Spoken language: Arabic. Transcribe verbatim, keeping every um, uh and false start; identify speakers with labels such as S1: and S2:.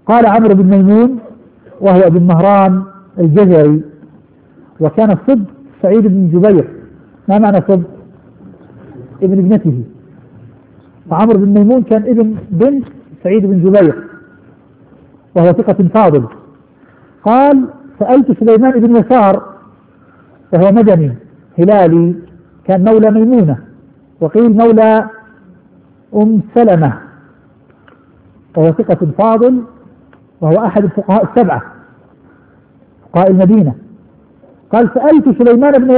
S1: قال عمرو بن ميمون وهو ابن مهران الجزري، وكان الصدق سعيد بن جبير. ما معنى صدق؟ ابن ابنته. فعمرو بن ميمون كان ابن بنت سعيد بن جبير وهو ثقة فاضل. قال سألت سليمان بن يسار وهو مدني هلالي، كان مولى ميمونة، وقيل مولى أم سلمة، وهو ثقة فاضل، وهو أحد الفقهاء السبعة فقهاء المدينة. قال سألت سليمان بن